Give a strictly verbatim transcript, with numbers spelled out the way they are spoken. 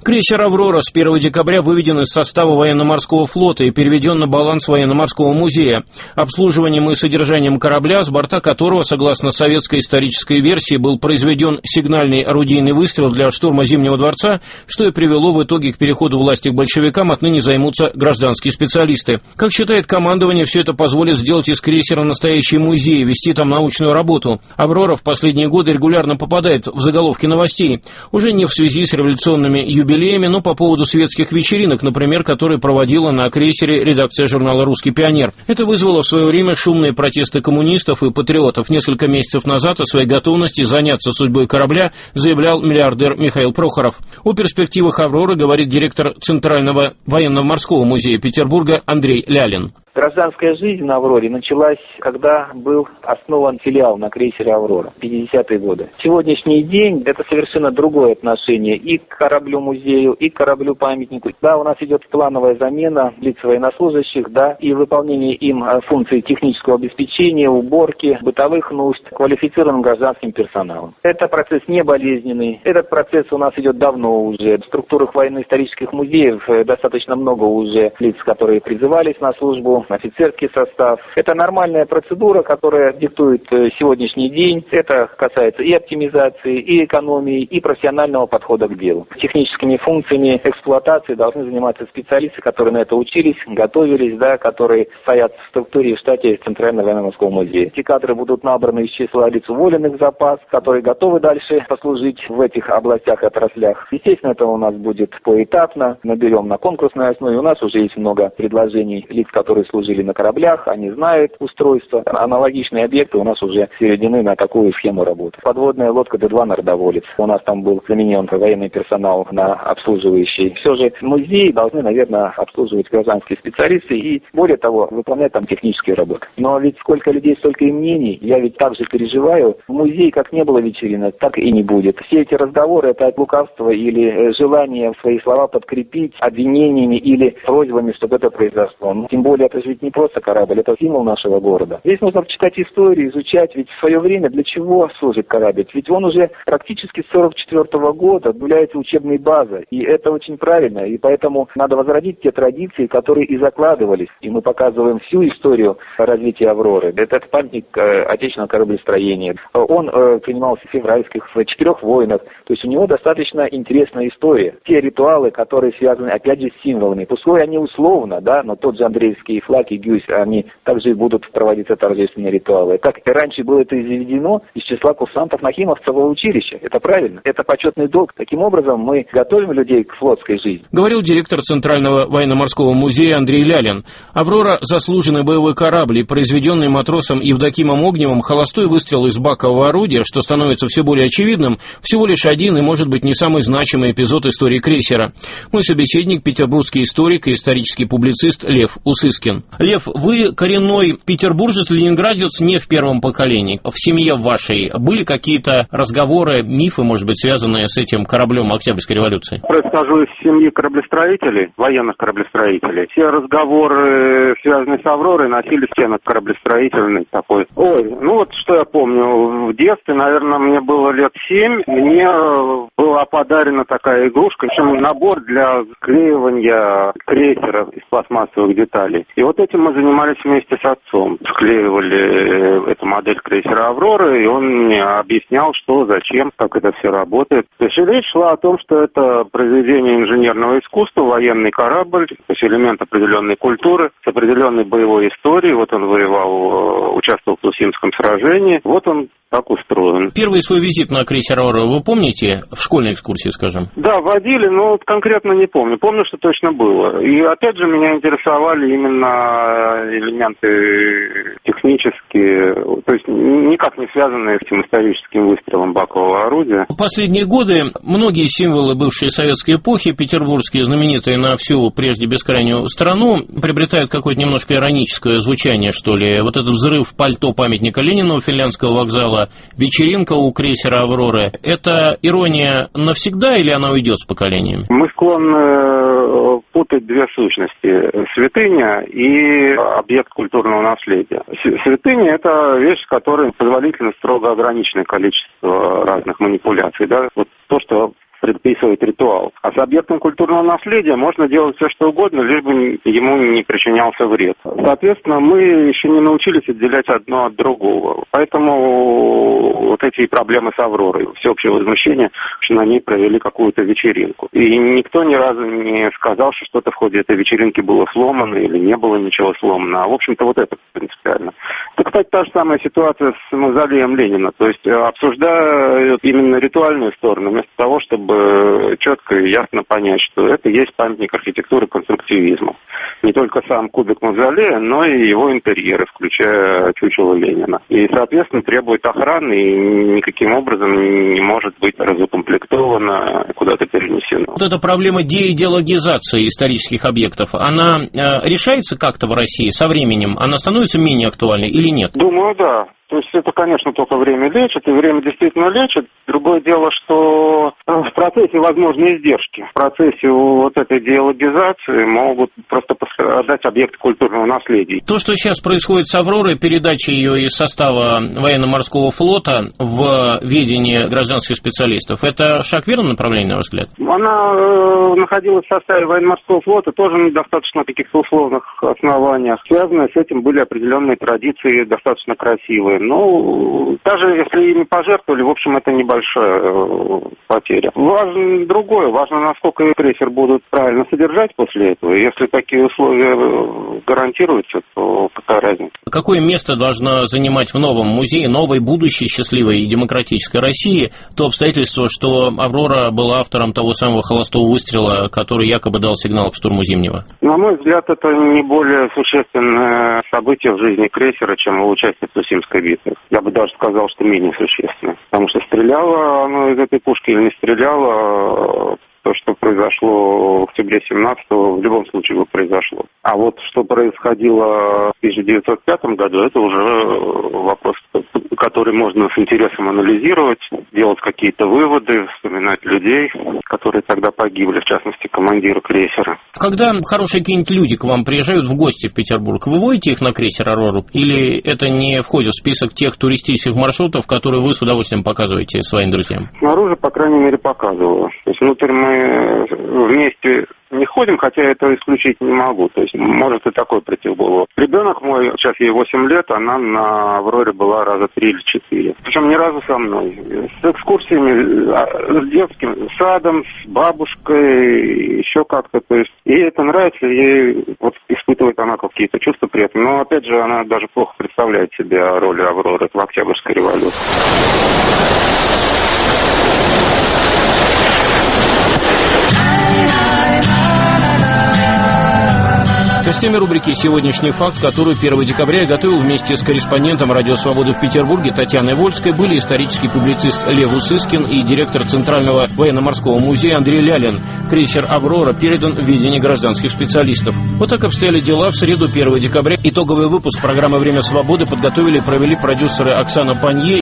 Крейсер «Аврора» с первого декабря выведен из состава военно-морского флота и переведен на баланс военно-морского музея. Обслуживанием и содержанием корабля, с борта которого, согласно советской исторической версии, был произведен сигнальный орудийный выстрел для штурма Зимнего дворца, что и привело в итоге к переходу власти к большевикам, отныне займутся гражданские специалисты. Как считает командование, все это позволит сделать из крейсера настоящий музей, вести там научную работу. «Аврора» в последние годы регулярно попадает в заголовки новостей. Уже не в связи с революционными юбилеями, но по поводу светских вечеринок, например, которые проводила на крейсере редакция журнала «Русский пионер». Это вызвало в свое время шумные протесты коммунистов и патриотов. Несколько месяцев назад о своей готовности заняться судьбой корабля заявлял миллиардер Михаил Прохоров. О перспективах «Авроры» говорит директор Центрального военно-морского музея Петербурга Андрей Лялин. Гражданская жизнь на «Авроре» началась, когда был основан филиал на крейсере «Аврора» в пятидесятые годы. Сегодняшний день это совершенно другое отношение и к кораблю-музею, и к кораблю-памятнику. Да, у нас идет плановая замена лиц военнослужащих, да, и выполнение им функций технического обеспечения, уборки, бытовых нужд квалифицированным гражданским персоналом. Это процесс не болезненный, этот процесс у нас идет давно уже. В структурах военно-исторических музеев достаточно много уже лиц, которые призывались на службу, офицерский состав. Это нормальная процедура, которая диктует сегодняшний день. Это касается и оптимизации, и экономии, и профессионального подхода к делу. Техническими функциями эксплуатации должны заниматься специалисты, которые на это учились, готовились, да, которые стоят в структуре и в штате Центрального военно-морского музея. Эти кадры будут набраны из числа лиц уволенных в запас, которые готовы дальше послужить в этих областях и отраслях. Естественно, это у нас будет поэтапно. Наберем на конкурсной основе. У нас уже есть много предложений лиц, которые служили на кораблях, они знают устройство. Аналогичные объекты у нас уже переведены на такую схему работы. Подводная лодка Д два «Народоволец». У нас там был заменен военный персонал на обслуживающий. Все же музеи должны, наверное, обслуживать гражданские специалисты и, более того, выполнять там технические работы. Но ведь сколько людей, столько и мнений. Я ведь также переживаю. В музее как не было вечеринок, так и не будет. Все эти разговоры — это от лукавства или желание свои слова подкрепить обвинениями или просьбами, чтобы это произошло. Но, тем более, это же ведь не просто корабль, это символ нашего города. Здесь нужно читать историю, изучать, ведь в свое время для чего служит корабль? Ведь он уже практически с сорок четвёртого года является учебной базой, и это очень правильно, и поэтому надо возродить те традиции, которые и закладывались, и мы показываем всю историю развития «Авроры». Этот памятник э, отечественного кораблестроения. Он э, принимался в февральских, в четырех войнах, то есть у него достаточно интересная история. Те ритуалы, которые связаны, опять же, с символами, пускай они условно, да, но тот же Андреевский флаг и гюйс, они также будут проводиться торжественные ритуалы. Как и раньше было это изведено из числа курсантов Нахимовского училища. Это правильно, это почетный долг. Таким образом, мы готовим людей к флотской жизни. Говорил директор Центрального военно-морского музея Андрей Лялин. «Аврора» — заслуженный боевой корабль, и произведенный матросом Евдокимом Огневым холостой выстрел из бакового орудия, что становится все более очевидным, всего лишь один и, может быть, не самый значимый эпизод истории крейсера. Мой собеседник — петербургский историк и исторический публицист Лев Усыскин. Лев, вы коренной петербуржец, ленинградец не в первом поколении. В семье вашей были какие-то разговоры, мифы, может быть, связанные с этим кораблем Октябрьской революции? Происхожу из семьи кораблестроителей, военных кораблестроителей. Все разговоры, связанные с «Авророй», носили оттенок кораблестроительный такой. Ой, ну вот что я помню. В детстве, наверное, мне было лет семь, мне была подарена такая игрушка, причем набор для склеивания крейсера из пластмассовых деталей. И вот этим мы занимались вместе с отцом. Склеивали эту модель крейсера «Аврора», и он мне объяснял, что, зачем, как это все работает. То есть речь шла о том, что это произведение инженерного искусства, военный корабль, то есть элемент определенной культуры, с определенной боевой историей. Вот он воевал, участвовал в Тусимском сражении. Вот он так устроен. Первый свой визит на крейсер «Аврора» вы помните? В школьной экскурсии, скажем. Да, водили, но конкретно не помню. Помню, что точно было. И опять же меня интересовали именно элементы технические, то есть никак не связанные с этим историческим выстрелом бакового орудия. В последние годы многие символы бывшей советской эпохи, петербургские, знаменитые на всю прежде бескрайнюю страну, приобретают какое-то немножко ироническое звучание, что ли. Вот этот взрыв пальто памятника Ленину у Финляндского вокзала, вечеринка у крейсера «Авроры». Это ирония навсегда или она уйдет с поколениями? Мы склонны путать две сущности. Святыня и объект культурного наследия. Святыня – это вещь, в которой позволительно строго ограниченное количество разных манипуляций. Да? Вот то, что в предписывать ритуал. А с объектом культурного наследия можно делать все, что угодно, лишь бы ему не причинялся вред. Соответственно, мы еще не научились отделять одно от другого. Поэтому вот эти проблемы с «Авророй», всеобщее возмущение, что на ней провели какую-то вечеринку. И никто ни разу не сказал, что что-то в ходе этой вечеринки было сломано или не было ничего сломано. А в общем-то вот это принципиально. Это, кстати, та же самая ситуация с мавзолеем Ленина. То есть обсуждают именно ритуальную сторону, вместо того, чтобы четко и ясно понять, что это есть памятник архитектуры конструктивизма. Не только сам кубик мавзолея, но и его интерьеры, включая чучело Ленина. И, соответственно, требует охраны и никаким образом не может быть разукомплектовано, куда-то перенесено. Вот эта проблема деидеологизации исторических объектов, она э, решается как-то в России со временем? Она становится менее актуальной или нет? Думаю, да. То есть это, конечно, только время лечит, и время действительно лечит. Другое дело, что в процессе возможны издержки. В процессе вот этой идеологизации могут просто пострадать объекты культурного наследия. То, что сейчас происходит с «Авророй», передача ее из состава военно-морского флота в ведение гражданских специалистов, это шаг в верном направлении, на ваш взгляд? Она э, находилась в составе военно-морского флота тоже на достаточно каких-то условных основаниях. Связанные с этим были определенные традиции, достаточно красивые. Ну, даже если ими пожертвовали, в общем, это небольшая э, потеря. Важно другое, важно, насколько крейсер будут правильно содержать после этого. Если такие условия гарантируются, то какая разница? Какое место должна занимать в новом музее, новой, будущей, счастливой и демократической России то обстоятельство, что «Аврора» была автором того самого холостого выстрела, который якобы дал сигнал к штурму Зимнего? На мой взгляд, это не более существенное событие в жизни крейсера, чем его участие в Цусимской битве. Я бы даже сказал, что менее существенно. Потому что стреляло оно из этой пушки или не стреляло, то, что произошло в октябре семнадцатого, в любом случае бы произошло. А вот что происходило в тысяча девятьсот пятом году, это уже вопрос, который можно с интересом анализировать, делать какие-то выводы, вспоминать людей, которые тогда погибли, в частности, командира крейсера. Когда хорошие какие-нибудь люди к вам приезжают в гости в Петербург, вы водите их на крейсер «Аврору» или это не входит в список тех туристических маршрутов, которые вы с удовольствием показываете своим друзьям? Снаружи, по крайней мере, показываю. То есть внутрь мы вместе не ходим, хотя я этого исключить не могу. То есть может и такой прийти в голову. Ребенок мой, сейчас ей восемь лет, она на «Авроре» была раза три или четыре. Причем ни разу со мной. С экскурсиями, с детским садом, с бабушкой, еще как-то. То есть ей это нравится, ей вот испытывает она какие-то чувства при этом. Но опять же, она даже плохо представляет себе роль «Авроры» в Октябрьской революции. В гостями рубрики «Сегодняшний факт», которую первого декабря я готовил вместе с корреспондентом «Радио Свободы» в Петербурге Татьяной Вольской, были исторический публицист Лев Усыскин и директор Центрального военно-морского музея Андрей Лялин. Крейсер «Аврора» передан в ведение гражданских специалистов. Вот так обстояли дела в среду первого декабря. Итоговый выпуск программы «Время свободы» подготовили и провели продюсеры Оксана Панье